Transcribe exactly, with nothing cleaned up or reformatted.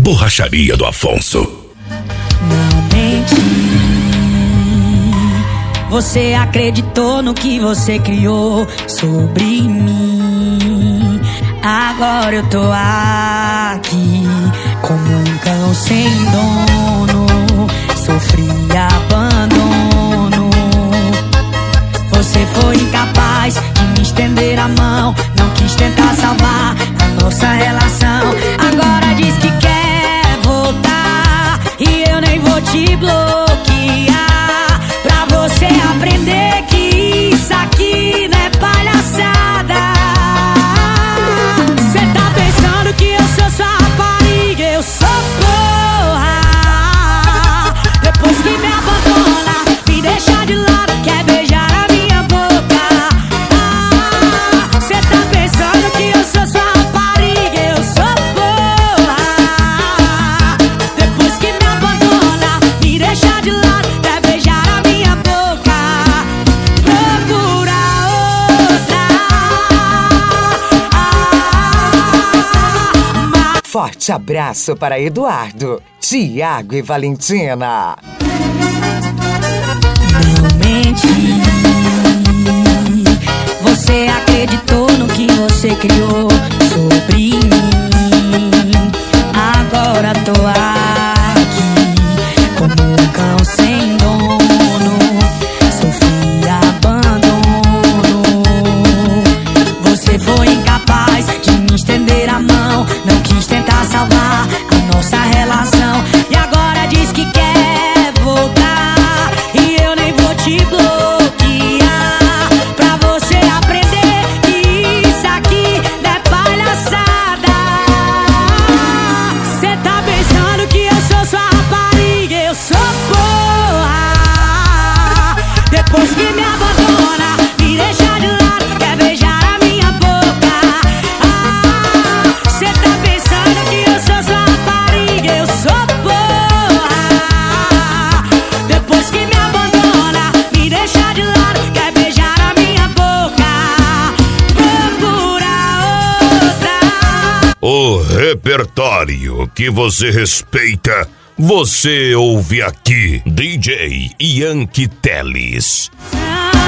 Borracharia do Afonso. Não menti. Você acreditou no que você criou sobre mim. Agora eu tô aqui como um cão sem dono. Sofri abandono. Você foi incapaz de me estender a mão. Não quis tentar salvar a nossa relação. Agora diz que quer voltar e eu nem vou te bloquear. Pra você aprender que isso aqui não é palhaçada. Cê tá pensando que eu sou sua rapariga, eu sou porra. Depois que me abandona, me deixa de lado, quer beijar a minha boca. Ah, cê tá pensando que eu sou sua rapariga, eu sou porra. Depois que me abandona, me deixa de lado, quer beijar a minha boca. Procura outra. Ah, Forte abraço para Eduardo, Tiago e Valentina. Não menti. Você acreditou no que você criou sobre mim. Agora tô aqui como um cão sem dono. Sofri abandono. Você foi incapaz de me estender a mão. Não quis tentar salvar a nossa relação. E agora diz que quer voltar e eu nem vou te bloquear. Pra você aprender que isso aqui não é palhaçada. Cê tá pensando que eu sou sua rapariga, eu sou porra. Depois que me abandona, me deixa de lado, quer beijar a minha boca. Ah, cê tá pensando que eu sou sua rapariga, eu sou porra. Depois que me abandona, me deixa de lado, quer beijar a minha boca. Procura outra. O repertório que você respeita, você ouve aqui. D J Yankee Teles. Ah,